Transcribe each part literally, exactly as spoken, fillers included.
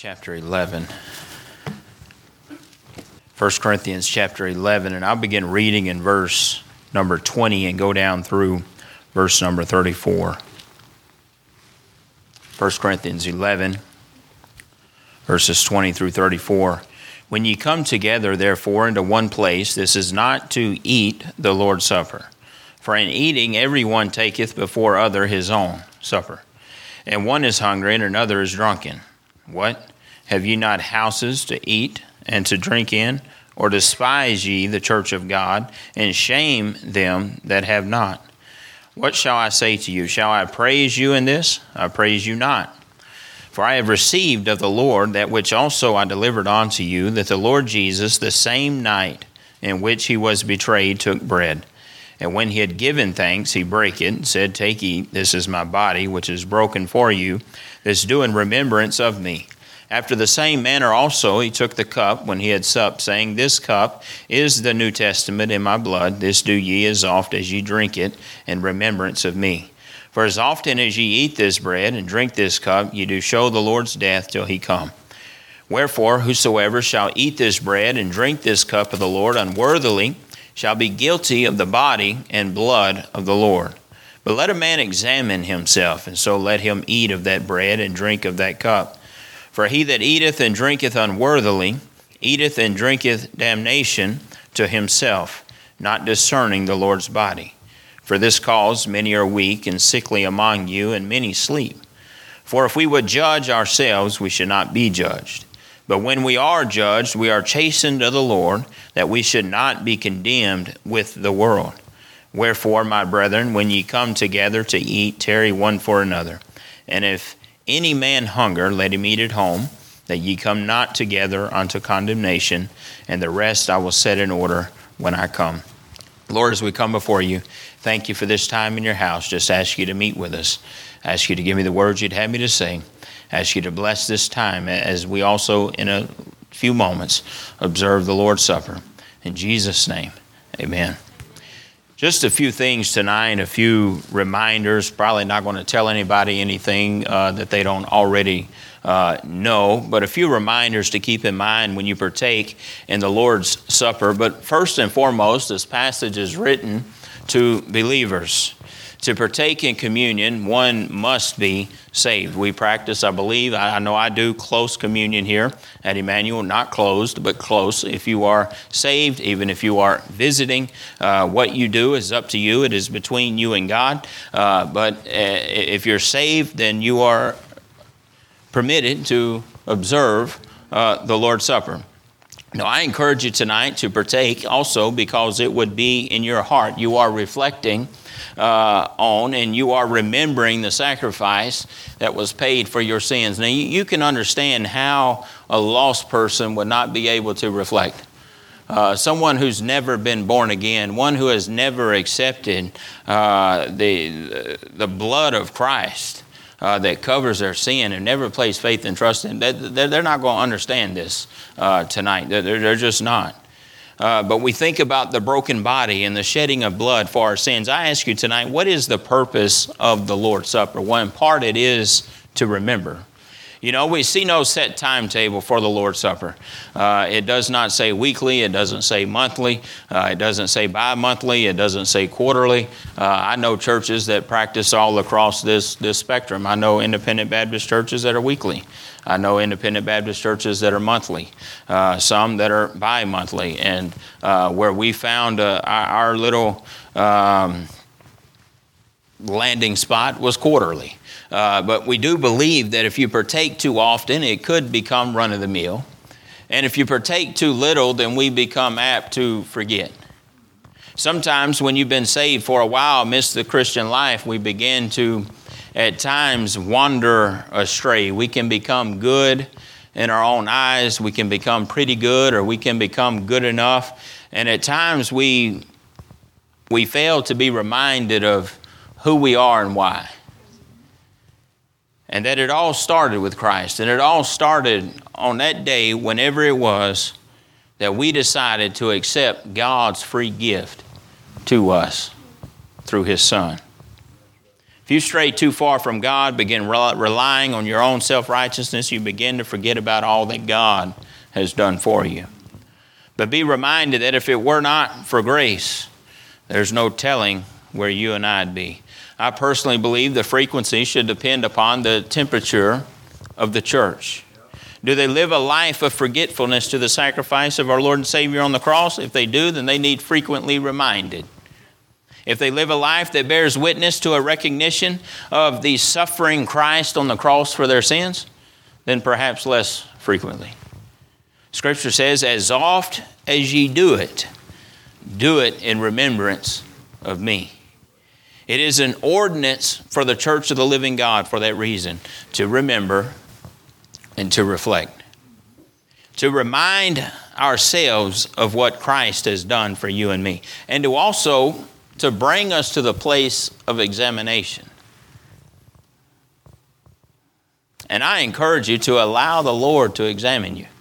chapter eleven. First Corinthians chapter eleven, and I'll begin reading in verse number twenty and go down through verse number thirty-four. First Corinthians eleven, verses twenty through thirty-four. When ye come together, therefore, into one place, this is not to eat the Lord's Supper. For in eating every one taketh before other his own supper. And one is hungry, and another is drunken. What? Have ye not houses to eat and to drink in? Or despise ye the church of God, and shame them that have not? What shall I say to you? Shall I praise you in this? I praise you not. For I have received of the Lord that which also I delivered unto you, that the Lord Jesus, the same night in which he was betrayed, took bread. And when he had given thanks, he brake it, and said, Take, eat, this is my body, which is broken for you. This do in remembrance of me. After the same manner also he took the cup when he had supped, saying, This cup is the New Testament in my blood. This do ye as oft as ye drink it in remembrance of me. For as often as ye eat this bread and drink this cup, ye do show the Lord's death till he come. Wherefore, whosoever shall eat this bread and drink this cup of the Lord unworthily shall be guilty of the body and blood of the Lord. But let a man examine himself, and so let him eat of that bread and drink of that cup. For he that eateth and drinketh unworthily eateth and drinketh damnation to himself, not discerning the Lord's body. For this cause many are weak and sickly among you, and many sleep. For if we would judge ourselves, we should not be judged. But when we are judged, we are chastened of the Lord, that we should not be condemned with the world. Wherefore, my brethren, when ye come together to eat, tarry one for another. And if any man hunger, let him eat at home, that ye come not together unto condemnation, and the rest I will set in order when I come. Lord, as we come before you, thank you for this time in your house. Just ask you to meet with us. Ask you to give me the words you'd have me to say. Ask you to bless this time as we also, in a few moments, observe the Lord's Supper. In Jesus' name, amen. Just a few things tonight, a few reminders. Probably not going to tell anybody anything uh, that they don't already uh, know, but a few reminders to keep in mind when you partake in the Lord's Supper. But first and foremost, this passage is written to believers. To partake in communion, one must be saved. We practice, I believe, I know I do, close communion here at Emmanuel, not closed, but close. If you are saved, even if you are visiting, uh, what you do is up to you. It is between you and God. Uh, but uh, if you're saved, then you are permitted to observe uh, the Lord's Supper. Now, I encourage you tonight to partake also because it would be in your heart. You are reflecting uh, on and you are remembering the sacrifice that was paid for your sins. Now, you, you can understand how a lost person would not be able to reflect. Uh, someone who's never been born again, one who has never accepted uh, the, the blood of Christ, Uh, that covers their sin and never placed faith and trust in, they're, they're not going to understand this uh, tonight. They're, they're just not. Uh, but we think about the broken body and the shedding of blood for our sins. I ask you tonight, what is the purpose of the Lord's Supper? Well, in part it is to remember. You know, we see no set timetable for the Lord's Supper. Uh, it does not say weekly. It doesn't say monthly. Uh, it doesn't say bi-monthly. It doesn't say quarterly. Uh, I know churches that practice all across this, this spectrum. I know independent Baptist churches that are weekly. I know independent Baptist churches that are monthly. Uh, some that are bi-monthly. And uh, where we found uh, our, our little um, landing spot was quarterly. Uh, but we do believe that if you partake too often, it could become run-of-the-mill. And if you partake too little, then we become apt to forget. Sometimes when you've been saved for a while, miss the Christian life, we begin to, at times, wander astray. We can become good in our own eyes. We can become pretty good, or we can become good enough. And at times we, we fail to be reminded of who we are and why. And that it all started with Christ. And it all started on that day, whenever it was, that we decided to accept God's free gift to us through His Son. If you stray too far from God, begin relying on your own self-righteousness, you begin to forget about all that God has done for you. But be reminded that if it were not for grace, there's no telling where you and I'd be. I personally believe the frequency should depend upon the temperature of the church. Do they live a life of forgetfulness to the sacrifice of our Lord and Savior on the cross? If they do, then they need frequently reminded. If they live a life that bears witness to a recognition of the suffering Christ on the cross for their sins, then perhaps less frequently. Scripture says, as oft as ye do it, do it in remembrance of me. It is an ordinance for the church of the living God for that reason, to remember and to reflect. To remind ourselves of what Christ has done for you and me. And to also to bring us to the place of examination. And I encourage you to allow the Lord to examine you.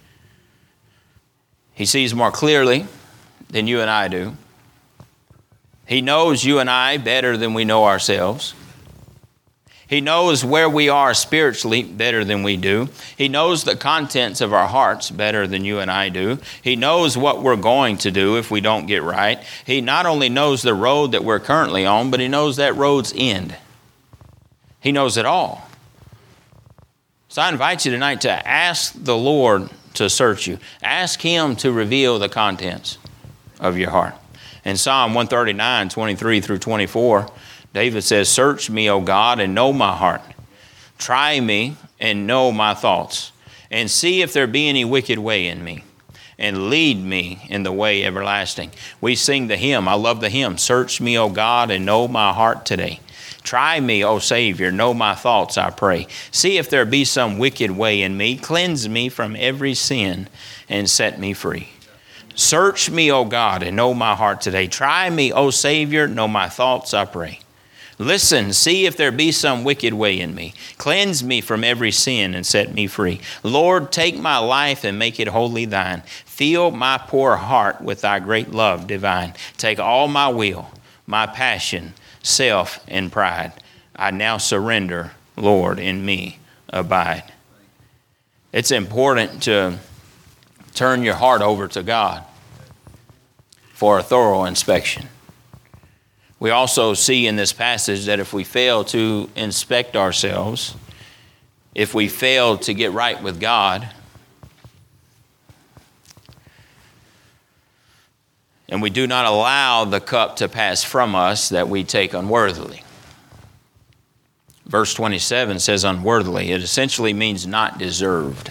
He sees more clearly than you and I do. He knows you and I better than we know ourselves. He knows where we are spiritually better than we do. He knows the contents of our hearts better than you and I do. He knows what we're going to do if we don't get right. He not only knows the road that we're currently on, but He knows that road's end. He knows it all. So I invite you tonight to ask the Lord to search you. Ask Him to reveal the contents of your heart. In Psalm one thirty-nine, twenty-three through twenty-four, David says, search me, O God, and know my heart. Try me and know my thoughts, and see if there be any wicked way in me, and lead me in the way everlasting. We sing the hymn. I love the hymn. Search me, O God, and know my heart today. Try me, O Savior, know my thoughts, I pray. See if there be some wicked way in me. Cleanse me from every sin and set me free. Search me, O God, and know my heart today. Try me, O Savior, know my thoughts, I pray. Listen, see if there be some wicked way in me. Cleanse me from every sin and set me free. Lord, take my life and make it wholly thine. Fill my poor heart with thy great love divine. Take all my will, my passion, self, and pride. I now surrender, Lord, in me abide. It's important to turn your heart over to God for a thorough inspection. We also see in this passage that if we fail to inspect ourselves, if we fail to get right with God, and we do not allow the cup to pass from us that we take unworthily. Verse twenty-seven says unworthily. It essentially means not deserved.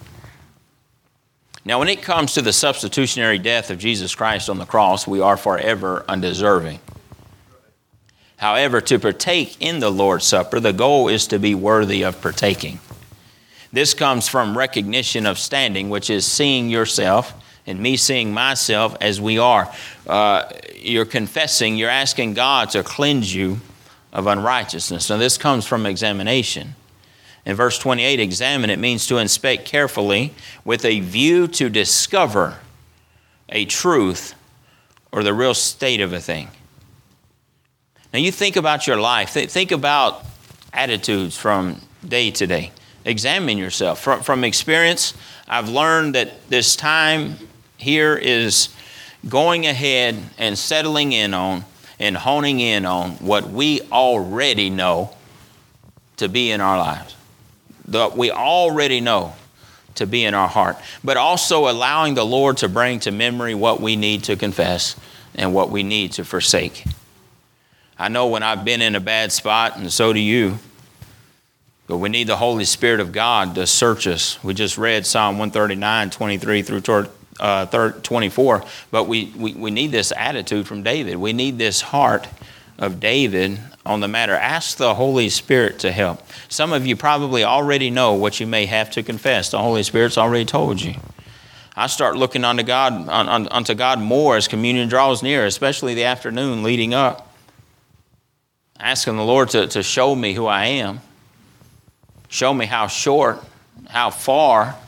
Now, when it comes to the substitutionary death of Jesus Christ on the cross, we are forever undeserving. However, to partake in the Lord's Supper, the goal is to be worthy of partaking. This comes from recognition of standing, which is seeing yourself and me seeing myself as we are. Uh, you're confessing, you're asking God to cleanse you of unrighteousness. Now, this comes from examination. In verse twenty-eight, examine, it means to inspect carefully with a view to discover a truth or the real state of a thing. Now you think about your life. Think about attitudes from day to day. Examine yourself. From, from experience, I've learned that this time here is going ahead and settling in on and honing in on what we already know to be in our lives. That we already know to be in our heart. But also allowing the Lord to bring to memory what we need to confess and what we need to forsake. I know when I've been in a bad spot, and so do you, but we need the Holy Spirit of God to search us. We just read Psalm one thirty-nine, twenty-three through uh, twenty-four, but we, we, we need this attitude from David. We need this heart of David on the matter. Ask the Holy Spirit to help. Some of you probably already know what you may have to confess. The Holy Spirit's already told you. I start looking unto God, un, unto God more as communion draws near, especially the afternoon leading up. Asking the Lord to, to show me who I am. Show me how short, how far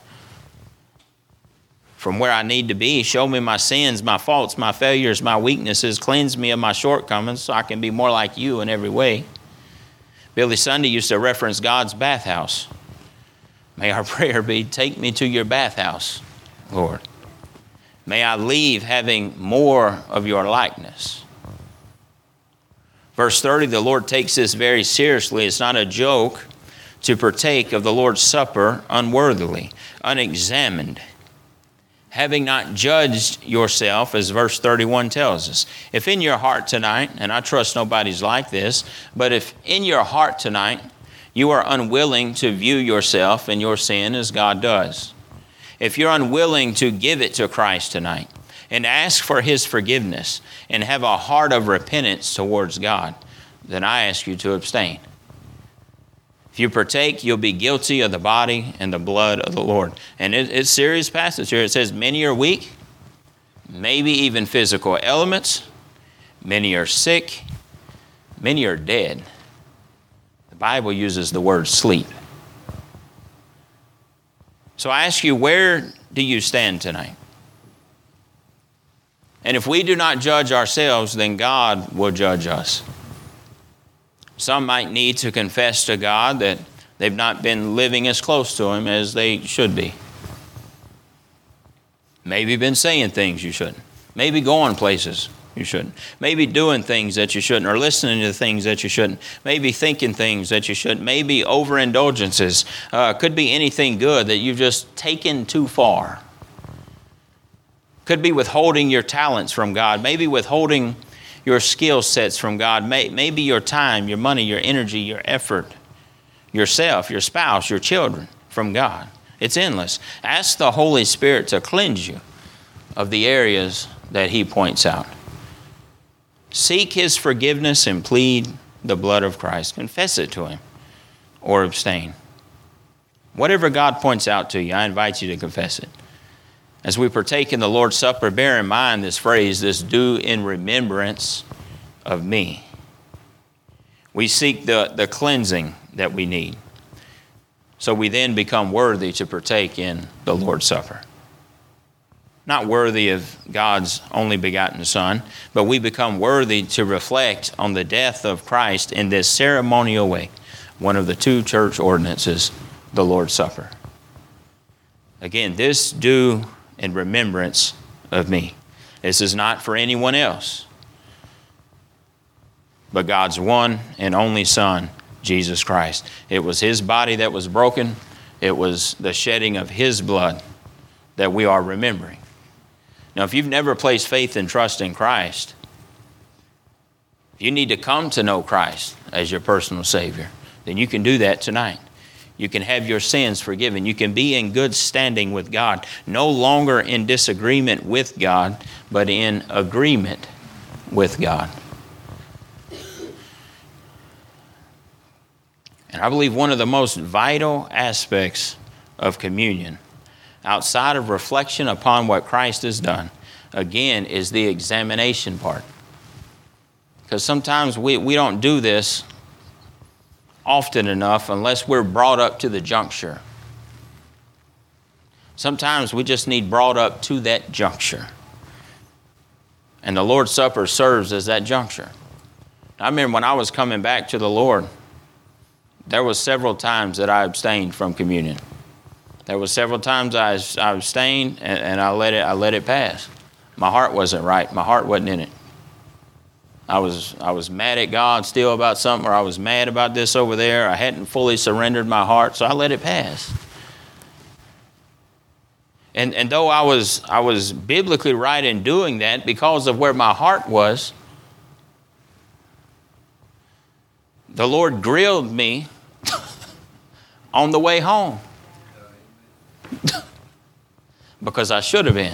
from where I need to be. Show me my sins, my faults, my failures, my weaknesses. Cleanse me of my shortcomings so I can be more like you in every way. Billy Sunday used to reference God's bathhouse. May our prayer be, take me to your bathhouse, Lord. May I leave having more of your likeness. Verse thirty, the Lord takes this very seriously. It's not a joke to partake of the Lord's Supper unworthily, unexamined, having not judged yourself, as verse thirty-one tells us. If in your heart tonight, and I trust nobody's like this, but if in your heart tonight you are unwilling to view yourself and your sin as God does, if you're unwilling to give it to Christ tonight and ask for His forgiveness and have a heart of repentance towards God, then I ask you to abstain. If you partake, you'll be guilty of the body and the blood of the Lord. And it, it's a serious passage here. It says, many are weak, maybe even physical elements. Many are sick. Many are dead. The Bible uses the word sleep. So I ask you, where do you stand tonight? And if we do not judge ourselves, then God will judge us. Some might need to confess to God that they've not been living as close to Him as they should be. Maybe been saying things you shouldn't. Maybe going places you shouldn't. Maybe doing things that you shouldn't, or listening to things that you shouldn't. Maybe thinking things that you shouldn't. Maybe overindulgences. Uh, could be anything good that you've just taken too far. Could be withholding your talents from God. Maybe withholding your skill sets from God. Maybe your time, your money, your energy, your effort, yourself, your spouse, your children from God. It's endless. Ask the Holy Spirit to cleanse you of the areas that He points out. Seek His forgiveness and plead the blood of Christ. Confess it to Him or abstain. Whatever God points out to you, I invite you to confess it. As we partake in the Lord's Supper, bear in mind this phrase, this do in remembrance of me. We seek the, the cleansing that we need. So we then become worthy to partake in the Lord's Supper. Not worthy of God's only begotten Son, but we become worthy to reflect on the death of Christ in this ceremonial way, one of the two church ordinances, the Lord's Supper. Again, this do in remembrance of me. This is not for anyone else, but God's one and only Son, Jesus Christ. It was His body that was broken. It was the shedding of His blood that we are remembering. Now, if you've never placed faith and trust in Christ, you need to come to know Christ as your personal Savior, then you can do that tonight. You can have your sins forgiven. You can be in good standing with God, no longer in disagreement with God, but in agreement with God. And I believe one of the most vital aspects of communion, outside of reflection upon what Christ has done, again, is the examination part. Because sometimes we, we don't do this often enough unless we're brought up to the juncture. Sometimes we just need brought up to that juncture. And the Lord's Supper serves as that juncture. I remember when I was coming back to the Lord, there was several times that I abstained from communion. There was several times I, I abstained and, and I let it I let it pass. My heart wasn't right. My heart wasn't in it. I was I was mad at God still about something, or I was mad about this over there. I hadn't fully surrendered my heart, so I let it pass. And and though I was I was biblically right in doing that because of where my heart was, the Lord grilled me on the way home. Because I should have been.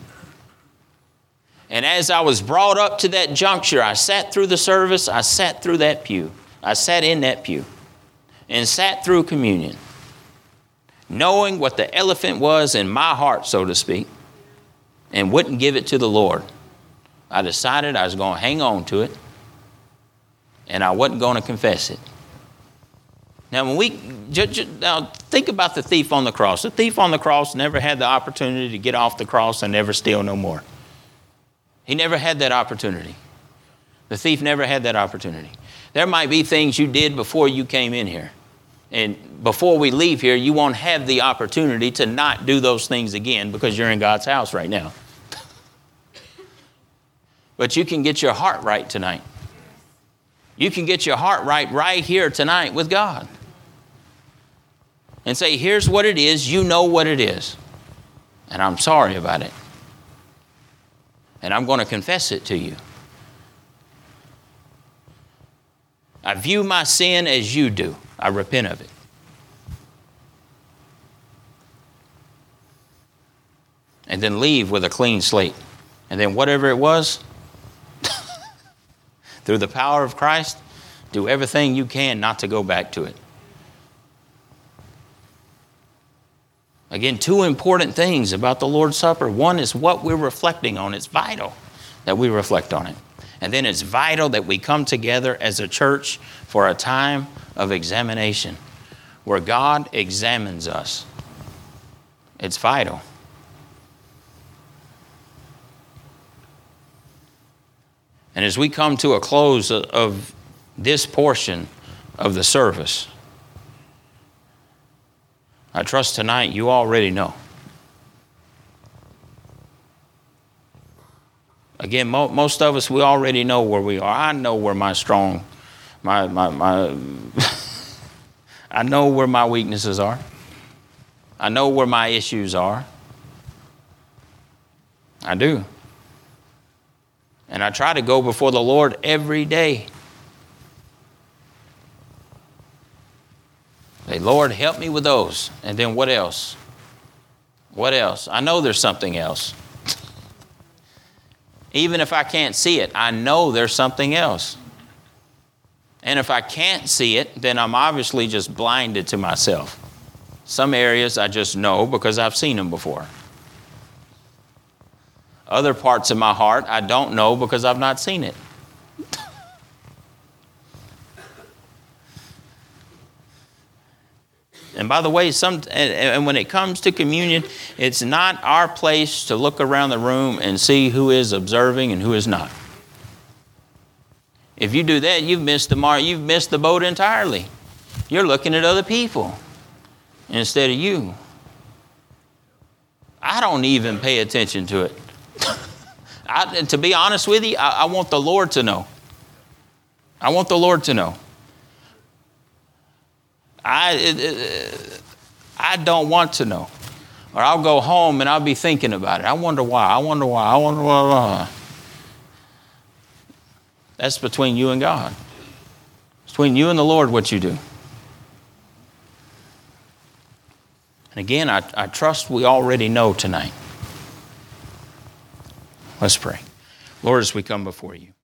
And as I was brought up to that juncture, I sat through the service, I sat through that pew. I sat in that pew and sat through communion, knowing what the elephant was in my heart, so to speak, and wouldn't give it to the Lord. I decided I was going to hang on to it, and I wasn't going to confess it. Now, when we now think about the thief on the cross. The thief on the cross never had the opportunity to get off the cross and never steal no more. He never had that opportunity. The thief never had that opportunity. There might be things you did before you came in here. And before we leave here, you won't have the opportunity to not do those things again because you're in God's house right now. But you can get your heart right tonight. You can get your heart right right here tonight with God. And say, here's what it is. You know what it is. And I'm sorry about it. And I'm going to confess it to you. I view my sin as you do. I repent of it. And then leave with a clean slate. And then whatever it was, through the power of Christ, do everything you can not to go back to it. Again, two important things about the Lord's Supper. One is what we're reflecting on. It's vital that we reflect on it. And then it's vital that we come together as a church for a time of examination where God examines us. It's vital. And as we come to a close of this portion of the service, I trust tonight you already know. Again, mo- most of us, we already know where we are. I know where my strong, my, my, my, I know where my weaknesses are. I know where my issues are. I do. And I try to go before the Lord every day. Say, Lord, help me with those. And then what else? What else? I know there's something else. Even if I can't see it, I know there's something else. And if I can't see it, then I'm obviously just blinded to myself. Some areas I just know because I've seen them before. Other parts of my heart I don't know because I've not seen it. And by the way, some and, and when it comes to communion, it's not our place to look around the room and see who is observing and who is not. If you do that, you've missed the mark. You've missed the boat entirely. You're looking at other people instead of you. I don't even pay attention to it. I, and to be honest with you, I, I want the Lord to know. I want the Lord to know. I, it, it, I don't want to know. Or I'll go home and I'll be thinking about it. I wonder why. I wonder why. I wonder why. That's between you and God. It's between you and the Lord what you do. And again, I, I trust we already know tonight. Let's pray. Lord, as we come before you.